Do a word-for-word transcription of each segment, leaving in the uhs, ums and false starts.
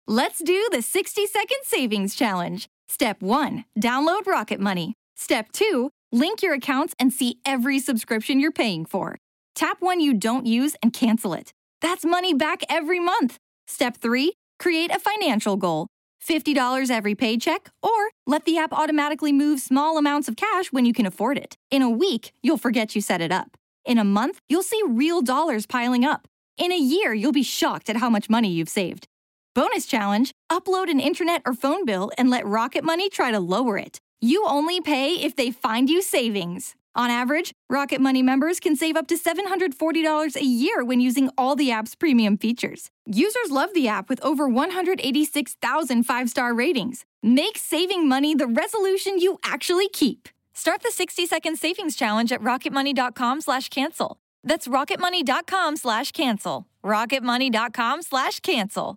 Let's do the sixty second savings challenge. Step one, download Rocket Money. Step two, link your accounts and see every subscription you're paying for. Tap one you don't use and cancel it. That's money back every month. Step three, create a financial goal. fifty dollars every paycheck, or let the app automatically move small amounts of cash when you can afford it. In a week, you'll forget you set it up. In a month, you'll see real dollars piling up. In a year, you'll be shocked at how much money you've saved. Bonus challenge, upload an internet or phone bill and let Rocket Money try to lower it. You only pay if they find you savings. On average, Rocket Money members can save up to seven hundred forty dollars a year when using all the app's premium features. Users love the app with over one hundred eighty-six thousand five-star ratings. Make saving money the resolution you actually keep. Start the sixty second savings challenge at rocketmoney.com slash cancel. That's rocketmoney.com slash cancel. rocketmoney.com slash cancel.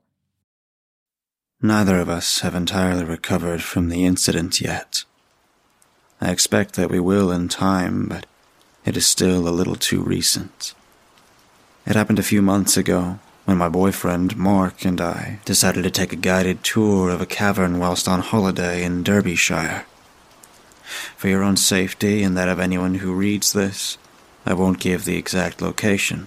Neither of us have entirely recovered from the incident yet. I expect that we will in time, but it is still a little too recent. It happened a few months ago, when my boyfriend, Mark, and I decided to take a guided tour of a cavern whilst on holiday in Derbyshire. For your own safety and that of anyone who reads this, I won't give the exact location.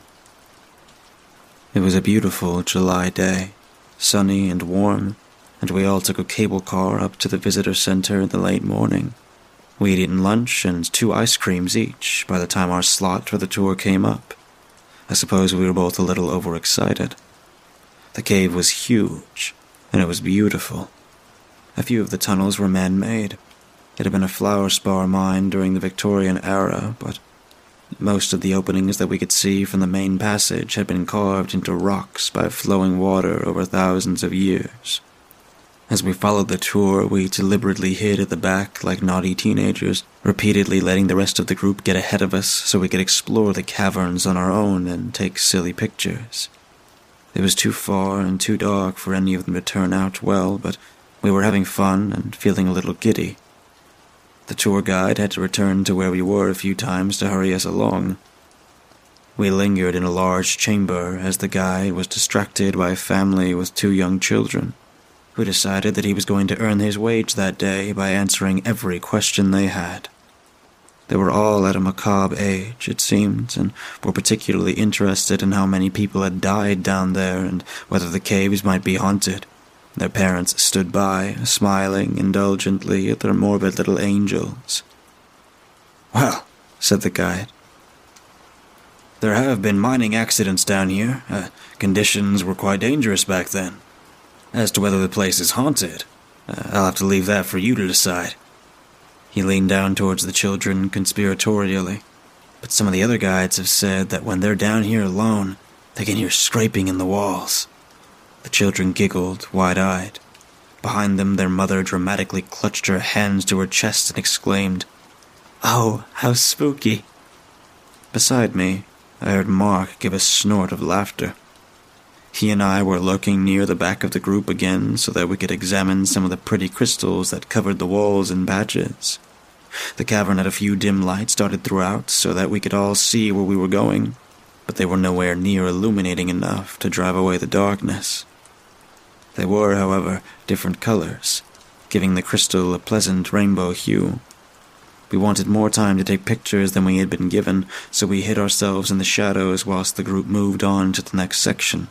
It was a beautiful July day, sunny and warm, and we all took a cable car up to the visitor center in the late morning. We had eaten lunch and two ice creams each by the time our slot for the tour came up. I suppose we were both a little overexcited. The cave was huge, and it was beautiful. A few of the tunnels were man-made. It had been a flour spar mine during the Victorian era, but most of the openings that we could see from the main passage had been carved into rocks by flowing water over thousands of years. As we followed the tour, we deliberately hid at the back like naughty teenagers, repeatedly letting the rest of the group get ahead of us so we could explore the caverns on our own and take silly pictures. It was too far and too dark for any of them to turn out well, but we were having fun and feeling a little giddy. The tour guide had to return to where we were a few times to hurry us along. We lingered in a large chamber as the guide was distracted by a family with two young children, who decided that he was going to earn his wage that day by answering every question they had. They were all at a macabre age, it seemed, and were particularly interested in how many people had died down there and whether the caves might be haunted. Their parents stood by, smiling indulgently at their morbid little angels. "Well," said the guide, "there have been mining accidents down here. Uh, conditions were quite dangerous back then. As to whether the place is haunted, uh, I'll have to leave that for you to decide." He leaned down towards the children conspiratorially. "But some of the other guides have said that when they're down here alone, they can hear scraping in the walls." The children giggled, wide-eyed. Behind them, their mother dramatically clutched her hands to her chest and exclaimed, "Oh, how spooky." Beside me, I heard Mark give a snort of laughter. He and I were lurking near the back of the group again so that we could examine some of the pretty crystals that covered the walls in patches. The cavern had a few dim lights dotted throughout so that we could all see where we were going, but they were nowhere near illuminating enough to drive away the darkness. They were, however, different colors, giving the crystal a pleasant rainbow hue. We wanted more time to take pictures than we had been given, so we hid ourselves in the shadows whilst the group moved on to the next section.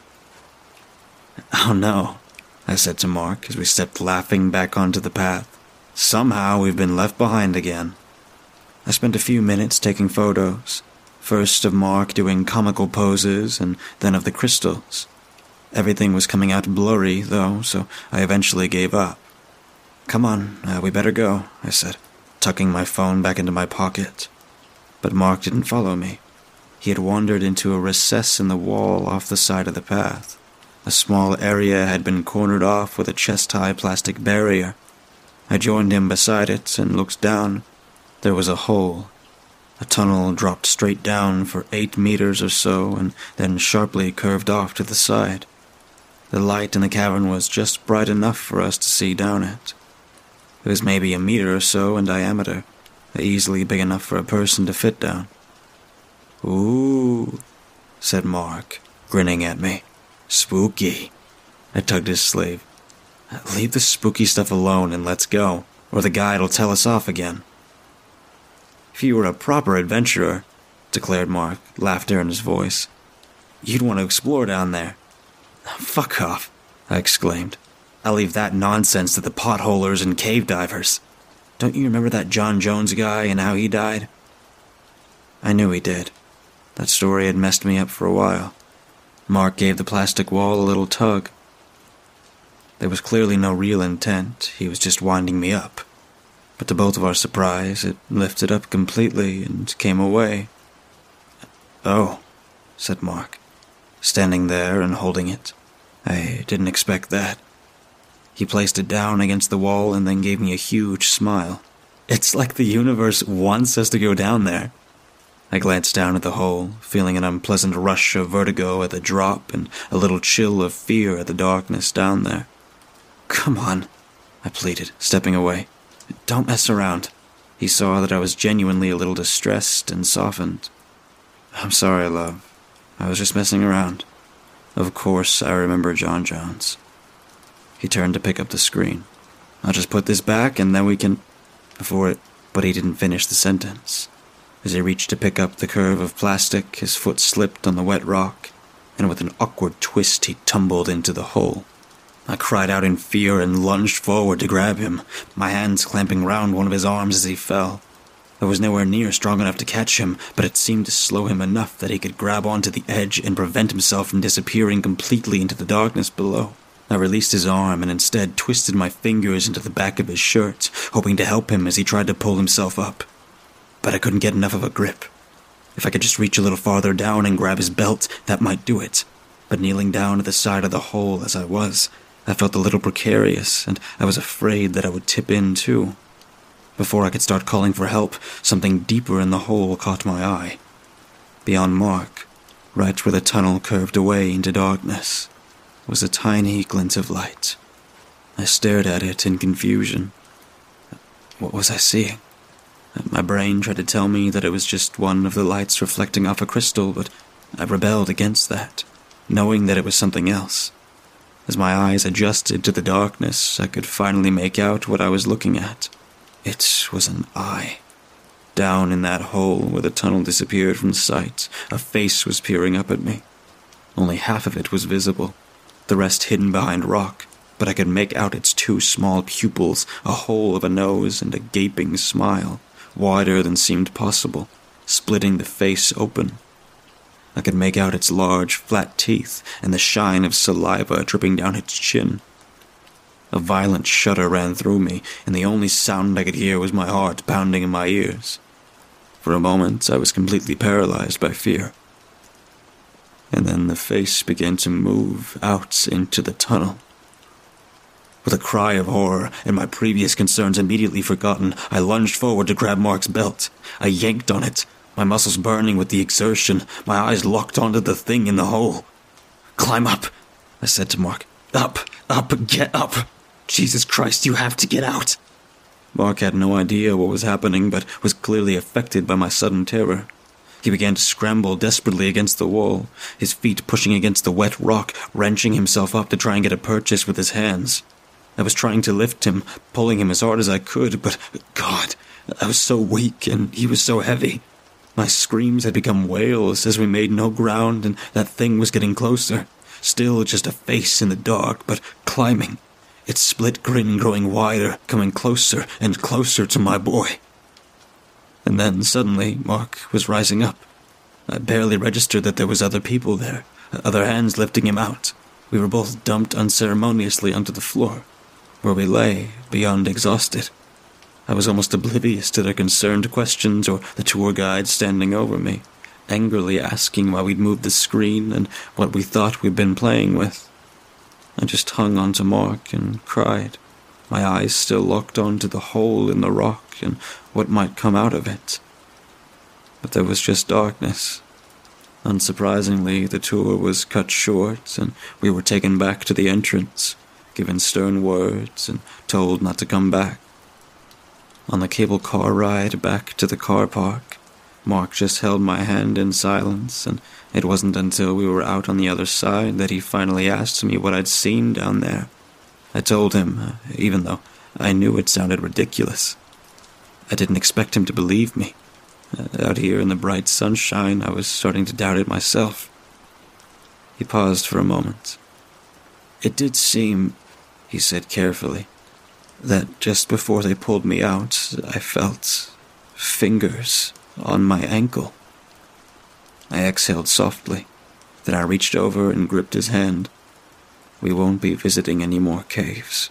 "Oh no," I said to Mark as we stepped laughing back onto the path. "Somehow we've been left behind again." I spent a few minutes taking photos, first of Mark doing comical poses and then of the crystals. Everything was coming out blurry, though, so I eventually gave up. "Come on, uh, we better go," I said, tucking my phone back into my pocket. But Mark didn't follow me. He had wandered into a recess in the wall off the side of the path. A small area had been cornered off with a chest-high plastic barrier. I joined him beside it and looked down. There was a hole. A tunnel dropped straight down for eight meters or so and then sharply curved off to the side. The light in the cavern was just bright enough for us to see down it. It was maybe a meter or so in diameter, easily big enough for a person to fit down. "Ooh," said Mark, grinning at me. "Spooky." I tugged his sleeve. Leave the spooky stuff alone and let's go, or the guide'll tell us off again. If you were a proper adventurer, declared Mark, laughter in his voice, you'd want to explore down there. Fuck off, I exclaimed. I'll leave that nonsense to the potholers and cave divers. Don't you remember that John Jones guy and how he died? I knew he did. That story had messed me up for a while. Mark gave the plastic wall a little tug. There was clearly no real intent, he was just winding me up. But to both of our surprise, it lifted up completely and came away. Oh, said Mark, standing there and holding it. I didn't expect that. He placed it down against the wall and then gave me a huge smile. It's like the universe wants us to go down there. I glanced down at the hole, feeling an unpleasant rush of vertigo at the drop and a little chill of fear at the darkness down there. Come on, I pleaded, stepping away. Don't mess around. He saw that I was genuinely a little distressed and softened. I'm sorry, love. I was just messing around. Of course, I remember John Jones. He turned to pick up the screen. I'll just put this back and then we can... Before it... But he didn't finish the sentence. As he reached to pick up the curve of plastic, his foot slipped on the wet rock, and with an awkward twist he tumbled into the hole. I cried out in fear and lunged forward to grab him, my hands clamping round one of his arms as he fell. I was nowhere near strong enough to catch him, but it seemed to slow him enough that he could grab onto the edge and prevent himself from disappearing completely into the darkness below. I released his arm and instead twisted my fingers into the back of his shirt, hoping to help him as he tried to pull himself up. But I couldn't get enough of a grip. If I could just reach a little farther down and grab his belt, that might do it. But kneeling down at the side of the hole as I was, I felt a little precarious, and I was afraid that I would tip in too. Before I could start calling for help, something deeper in the hole caught my eye. Beyond Mark, right where the tunnel curved away into darkness, was a tiny glint of light. I stared at it in confusion. What was I seeing? My brain tried to tell me that it was just one of the lights reflecting off a crystal, but I rebelled against that, knowing that it was something else. As my eyes adjusted to the darkness, I could finally make out what I was looking at. It was an eye. Down in that hole where the tunnel disappeared from sight, a face was peering up at me. Only half of it was visible, the rest hidden behind rock, but I could make out its two small pupils, a hole of a nose and a gaping smile, wider than seemed possible, splitting the face open. I could make out its large, flat teeth and the shine of saliva dripping down its chin. A violent shudder ran through me, and the only sound I could hear was my heart pounding in my ears. For a moment, I was completely paralyzed by fear. And then the face began to move out into the tunnel. With a cry of horror and my previous concerns immediately forgotten, I lunged forward to grab Mark's belt. I yanked on it, my muscles burning with the exertion, my eyes locked onto the thing in the hole. "Climb up," I said to Mark. "Up, up, get up. Jesus Christ, you have to get out." Mark had no idea what was happening, but was clearly affected by my sudden terror. He began to scramble desperately against the wall, his feet pushing against the wet rock, wrenching himself up to try and get a purchase with his hands. I was trying to lift him, pulling him as hard as I could, but, God, I was so weak and he was so heavy. My screams had become wails as we made no ground and that thing was getting closer. Still just a face in the dark, but climbing. Its split grin growing wider, coming closer and closer to my boy. And then, suddenly, Mark was rising up. I barely registered that there was other people there, other hands lifting him out. We were both dumped unceremoniously onto the floor, where we lay, beyond exhausted. I was almost oblivious to their concerned questions or the tour guide standing over me, angrily asking why we'd moved the screen and what we thought we'd been playing with. I just hung onto Mark and cried, my eyes still locked onto the hole in the rock and what might come out of it. But there was just darkness. Unsurprisingly, the tour was cut short and we were taken back to the entrance, given stern words and told not to come back. On the cable car ride back to the car park, Mark just held my hand in silence, and it wasn't until we were out on the other side that he finally asked me what I'd seen down there. I told him, uh, even though I knew it sounded ridiculous. I didn't expect him to believe me. Uh, out here in the bright sunshine, I was starting to doubt it myself. He paused for a moment. It did seem, he said carefully, that just before they pulled me out, I felt fingers on my ankle. I exhaled softly. Then I reached over and gripped his hand. We won't be visiting any more caves.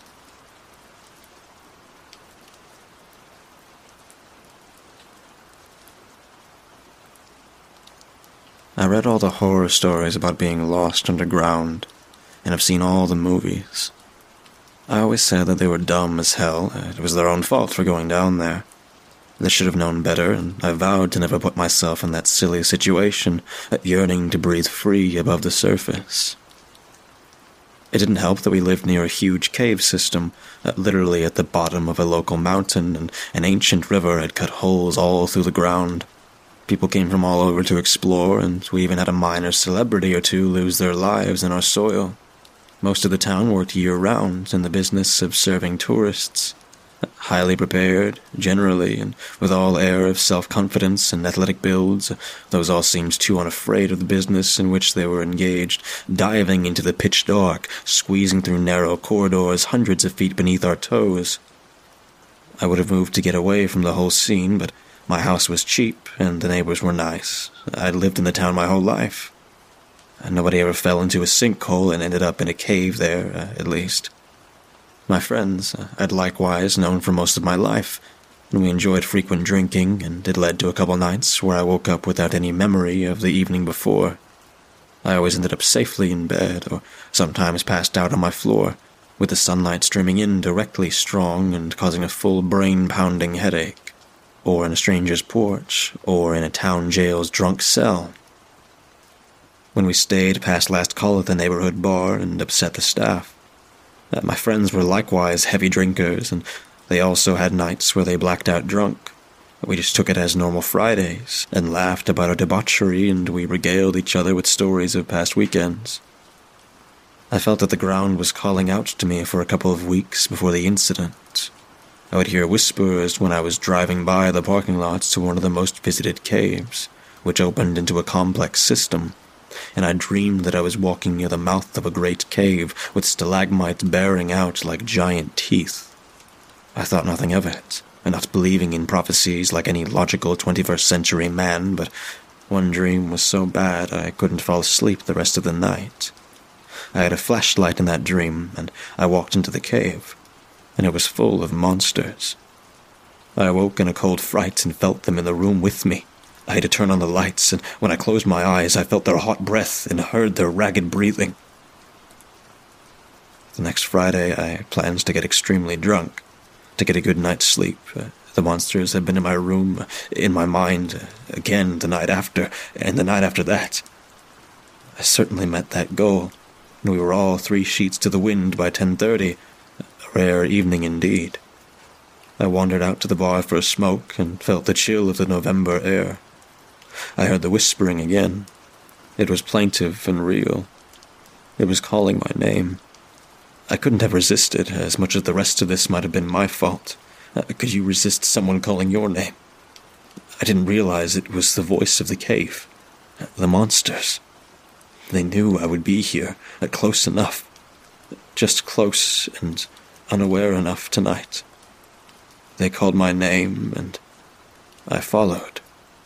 I read all the horror stories about being lost underground, and I've seen all the movies. I always said that they were dumb as hell. It was their own fault for going down there. They should have known better, and I vowed to never put myself in that silly situation, yearning to breathe free above the surface. It didn't help that we lived near a huge cave system, literally at the bottom of a local mountain, and an ancient river had cut holes all through the ground. People came from all over to explore, and we even had a minor celebrity or two lose their lives in our soil. Most of the town worked year-round in the business of serving tourists. Highly prepared, generally, and with all air of self-confidence and athletic builds, those all seemed too unafraid of the business in which they were engaged, diving into the pitch dark, squeezing through narrow corridors hundreds of feet beneath our toes. I would have moved to get away from the whole scene, but my house was cheap, and the neighbors were nice. I'd lived in the town my whole life. Nobody ever fell into a sinkhole and ended up in a cave there, uh, at least. My friends uh, I'd likewise known for most of my life, and we enjoyed frequent drinking, and it led to a couple nights where I woke up without any memory of the evening before. I always ended up safely in bed, or sometimes passed out on my floor, with the sunlight streaming in directly strong and causing a full brain-pounding headache. Or in a stranger's porch, or in a town jail's drunk cell. When we stayed past last call at the neighborhood bar and upset the staff, uh, my friends were likewise heavy drinkers, and they also had nights where they blacked out drunk. We just took it as normal Fridays, and laughed about our debauchery, and we regaled each other with stories of past weekends. I felt that the ground was calling out to me for a couple of weeks before the incident. I would hear whispers when I was driving by the parking lots to one of the most visited caves, which opened into a complex system, and I dreamed that I was walking near the mouth of a great cave with stalagmites bearing out like giant teeth. I thought nothing of it, not believing in prophecies like any logical twenty-first century man, but one dream was so bad I couldn't fall asleep the rest of the night. I had a flashlight in that dream, and I walked into the cave, and it was full of monsters. I awoke in a cold fright and felt them in the room with me. I had to turn on the lights, and when I closed my eyes, I felt their hot breath and heard their ragged breathing. The next Friday, I had plans to get extremely drunk, to get a good night's sleep. Uh, the monsters had been in my room, in my mind, uh, again the night after, and the night after that. I certainly met that goal, and we were all three sheets to the wind by ten thirty, a rare evening indeed. I wandered out to the bar for a smoke and felt the chill of the November air. I heard the whispering again. It was plaintive and real. It was calling my name. I couldn't have resisted, as much as the rest of this might have been my fault. Uh, could you resist someone calling your name? I didn't realize it was the voice of the cave. Uh, the monsters. They knew I would be here, uh, close enough. Just close and unaware enough tonight. They called my name, and I followed.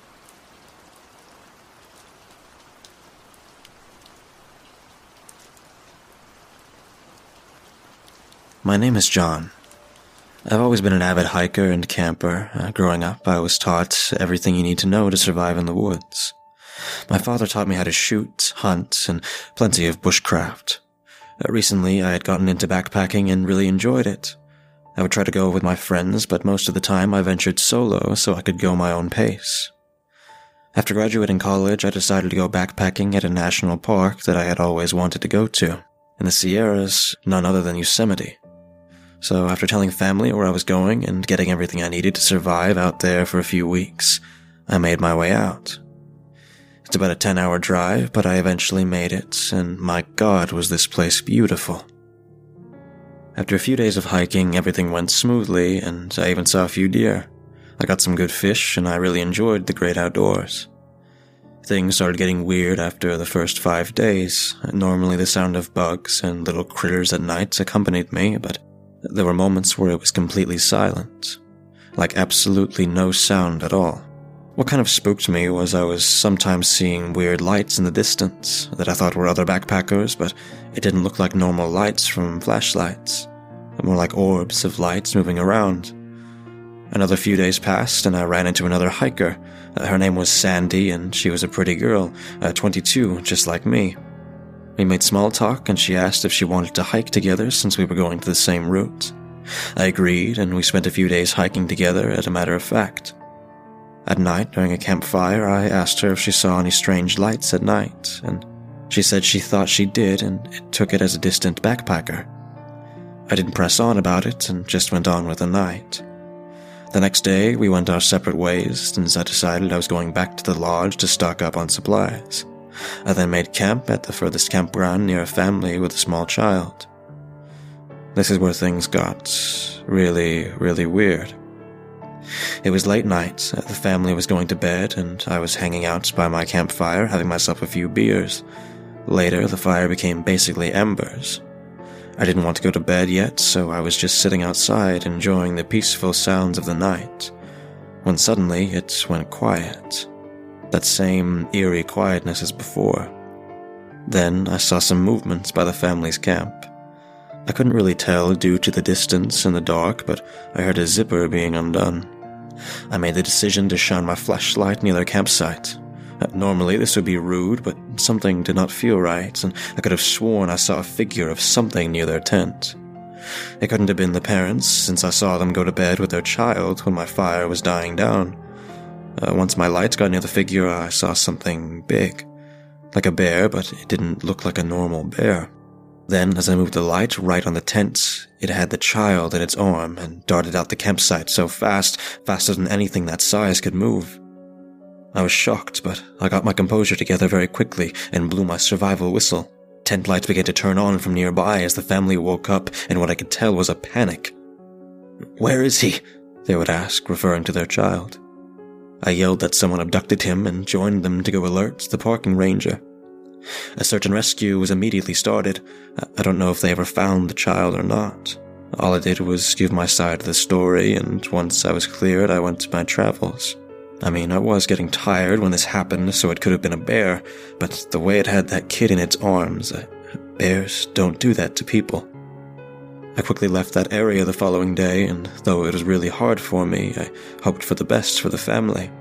My name is John. I've always been an avid hiker and camper. Uh, growing up, I was taught everything you need to know to survive in the woods. My father taught me how to shoot, hunt, and plenty of bushcraft. Uh, recently, I had gotten into backpacking and really enjoyed it. I would try to go with my friends, but most of the time I ventured solo so I could go my own pace. After graduating college, I decided to go backpacking at a national park that I had always wanted to go to. In the Sierras, none other than Yosemite. So after telling family where I was going and getting everything I needed to survive out there for a few weeks, I made my way out. It's about a ten-hour drive, but I eventually made it, and my God, was this place beautiful. After a few days of hiking, everything went smoothly, and I even saw a few deer. I got some good fish, and I really enjoyed the great outdoors. Things started getting weird after the first five days. Normally the sound of bugs and little critters at night accompanied me, but there were moments where it was completely silent. Like absolutely no sound at all. What kind of spooked me was I was sometimes seeing weird lights in the distance that I thought were other backpackers, but it didn't look like normal lights from flashlights. More like orbs of lights moving around. Another few days passed, and I ran into another hiker. Uh, her name was Sandy, and she was a pretty girl, uh, twenty-two, just like me. We made small talk, and she asked if she wanted to hike together since we were going to the same route. I agreed, and we spent a few days hiking together as a matter of fact. At night, during a campfire, I asked her if she saw any strange lights at night, and she said she thought she did, and it took it as a distant backpacker. I didn't press on about it, and just went on with the night. The next day, we went our separate ways, since I decided I was going back to the lodge to stock up on supplies. I then made camp at the furthest campground near a family with a small child. This is where things got really, really weird. It was late night, the family was going to bed, and I was hanging out by my campfire, having myself a few beers. Later, the fire became basically embers. I didn't want to go to bed yet, so I was just sitting outside enjoying the peaceful sounds of the night, when suddenly it went quiet. That same eerie quietness as before. Then I saw some movements by the family's camp. I couldn't really tell due to the distance and the dark, but I heard a zipper being undone. I made the decision to shine my flashlight near their campsite. Normally this would be rude, but something did not feel right, and I could have sworn I saw a figure of something near their tent. It couldn't have been the parents, since I saw them go to bed with their child when my fire was dying down. Uh, once my light got near the figure, I saw something big. Like a bear, but it didn't look like a normal bear. Then, as I moved the light right on the tent, it had the child in its arm and darted out the campsite so fast, faster than anything that size could move. I was shocked, but I got my composure together very quickly and blew my survival whistle. Tent lights began to turn on from nearby as the family woke up, and what I could tell was a panic. "Where is he?" they would ask, referring to their child. I yelled that someone abducted him and joined them to go alert the parking ranger. A search and rescue was immediately started. I don't know if they ever found the child or not. All I did was give my side of the story, and once I was cleared, I went to my travels. I mean, I was getting tired when this happened, so it could have been a bear, but the way it had that kid in its arms, uh, bears don't do that to people. I quickly left that area the following day, and though it was really hard for me, I hoped for the best for the family.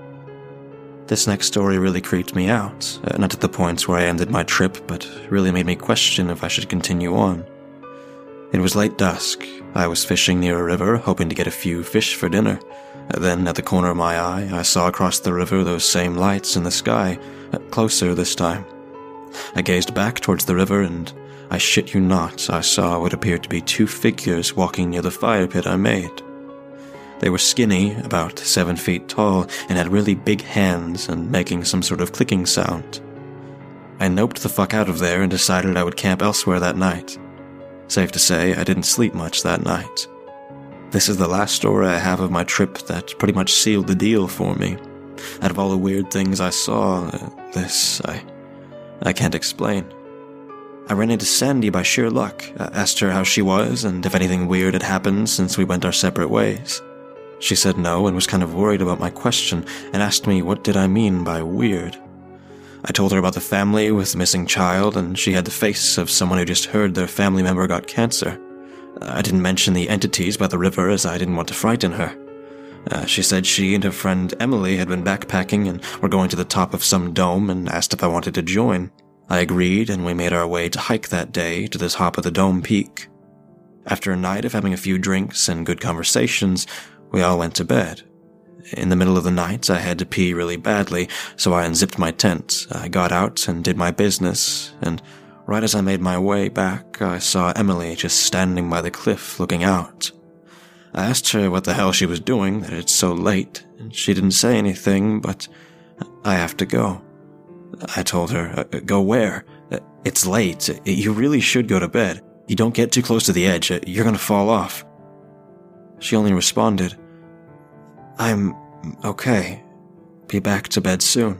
This next story really creeped me out, uh, not to the point where I ended my trip, but really made me question if I should continue on. It was late dusk. I was fishing near a river, hoping to get a few fish for dinner. Then, at the corner of my eye, I saw across the river those same lights in the sky, uh, closer this time. I gazed back towards the river, and I shit you not, I saw what appeared to be two figures walking near the fire pit I made. They were skinny, about seven feet tall, and had really big hands and making some sort of clicking sound. I noped the fuck out of there and decided I would camp elsewhere that night. Safe to say, I didn't sleep much that night. This is the last story I have of my trip that pretty much sealed the deal for me. Out of all the weird things I saw, uh, this, I, I can't explain. I ran into Sandy by sheer luck, uh, asked her how she was and if anything weird had happened since we went our separate ways. She said no and was kind of worried about my question and asked me what did I mean by weird. I told her about the family with the missing child, and she had the face of someone who just heard their family member got cancer. I didn't mention the entities by the river as I didn't want to frighten her. Uh, she said she and her friend Emily had been backpacking and were going to the top of some dome and asked if I wanted to join. I agreed, and we made our way to hike that day to the top of the dome peak. After a night of having a few drinks and good conversations, we all went to bed. In the middle of the night, I had to pee really badly, so I unzipped my tent. I got out and did my business, and right as I made my way back, I saw Emily just standing by the cliff looking out. I asked her what the hell she was doing, that it's so late, and she didn't say anything, but I have to go. I told her, go where? It's late. You really should go to bed. You don't get too close to the edge, you're gonna fall off. She only responded, I'm okay. Be back to bed soon.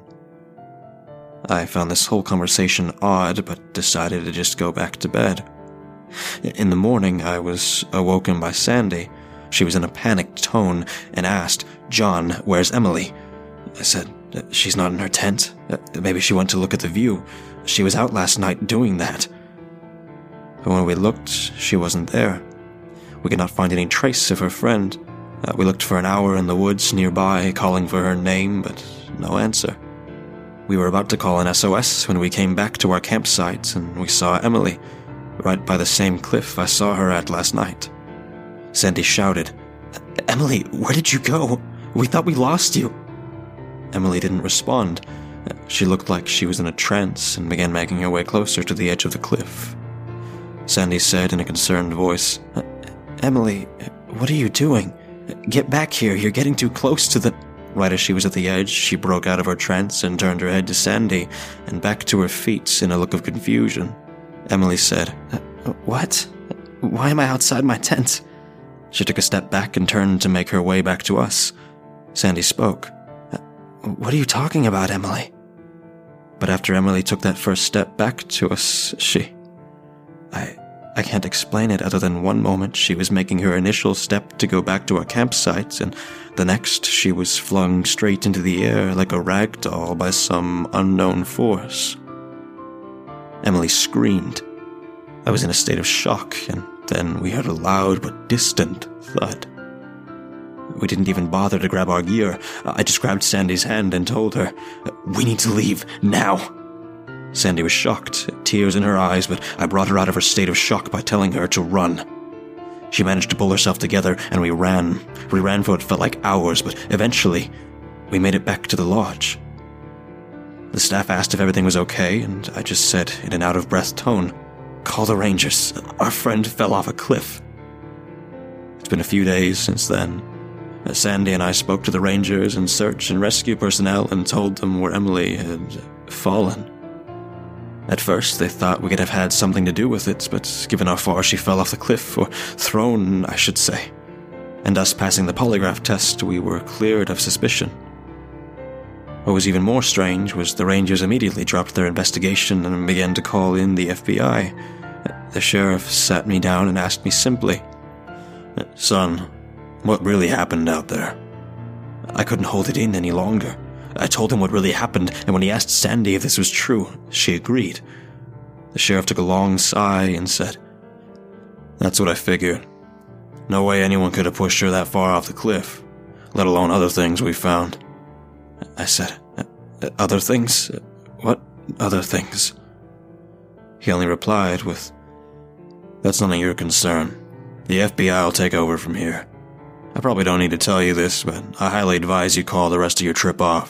I found this whole conversation odd, but decided to just go back to bed. In the morning, I was awoken by Sandy. She was in a panicked tone and asked, John, where's Emily? I said, she's not in her tent. Maybe she went to look at the view. She was out last night doing that. But when we looked, she wasn't there. We could not find any trace of her friend. Uh, we looked for an hour in the woods nearby, calling for her name, but no answer. We were about to call an S O S when we came back to our campsite, and we saw Emily, right by the same cliff I saw her at last night. Sandy shouted, Emily, where did you go? We thought we lost you. Emily didn't respond. She looked like she was in a trance and began making her way closer to the edge of the cliff. Sandy said in a concerned voice, Emily, what are you doing? Get back here, you're getting too close to the... Right as she was at the edge, she broke out of her trance and turned her head to Sandy and back to her feet in a look of confusion. Emily said, What? Why am I outside my tent? She took a step back and turned to make her way back to us. Sandy spoke. What are you talking about, Emily? But after Emily took that first step back to us, she... I... I can't explain it other than one moment she was making her initial step to go back to our campsite, and the next she was flung straight into the air like a rag doll by some unknown force. Emily screamed. I was in a state of shock, and then we heard a loud but distant thud. We didn't even bother to grab our gear. I just grabbed Sandy's hand and told her, We need to leave, now! Sandy was shocked, tears in her eyes, but I brought her out of her state of shock by telling her to run. She managed to pull herself together, and we ran. We ran for what felt like hours, but eventually, we made it back to the lodge. The staff asked if everything was okay, and I just said in an out-of-breath tone, Call the Rangers. Our friend fell off a cliff. It's been a few days since then. Sandy and I spoke to the Rangers and search and rescue personnel and told them where Emily had fallen. At first, they thought we could have had something to do with it, but given how far she fell off the cliff, or thrown, I should say, and us passing the polygraph test, we were cleared of suspicion. What was even more strange was the Rangers immediately dropped their investigation and began to call in the F B I. The sheriff sat me down and asked me simply, Son, what really happened out there? I couldn't hold it in any longer. I told him what really happened, and when he asked Sandy if this was true, she agreed. The sheriff took a long sigh and said, That's what I figured. No way anyone could have pushed her that far off the cliff, let alone other things we found. I said, Other things? What other things? He only replied with, That's none of your concern. The F B I will take over from here. I probably don't need to tell you this, but I highly advise you call the rest of your trip off.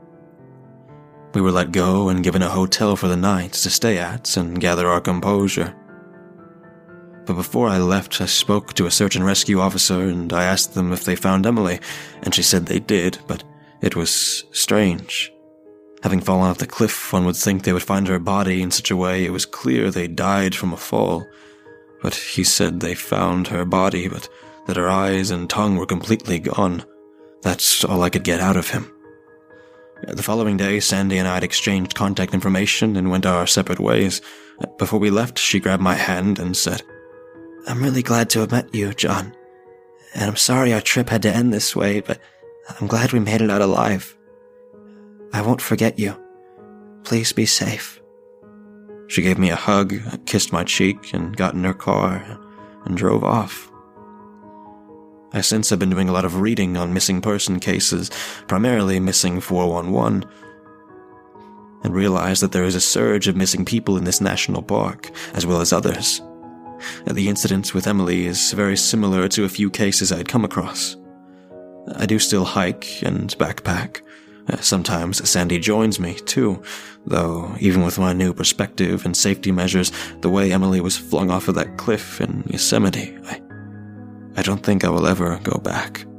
We were let go and given a hotel for the night to stay at and gather our composure. But before I left, I spoke to a search and rescue officer and I asked them if they found Emily, and she said they did, but it was strange. Having fallen off the cliff, one would think they would find her body in such a way it was clear they died from a fall. But he said they found her body, but that her eyes and tongue were completely gone. That's all I could get out of him. The following day, Sandy and I had exchanged contact information and went our separate ways. Before we left, she grabbed my hand and said, I'm really glad to have met you, John. And I'm sorry our trip had to end this way, but I'm glad we made it out alive. I won't forget you. Please be safe. She gave me a hug, kissed my cheek, and got in her car and drove off. I since have been doing a lot of reading on missing person cases, primarily missing four one one, and realized that there is a surge of missing people in this national park, as well as others. The incident with Emily is very similar to a few cases I'd come across. I do still hike and backpack. Sometimes Sandy joins me, too, though even with my new perspective and safety measures, the way Emily was flung off of that cliff in Yosemite, I... I don't think I will ever go back.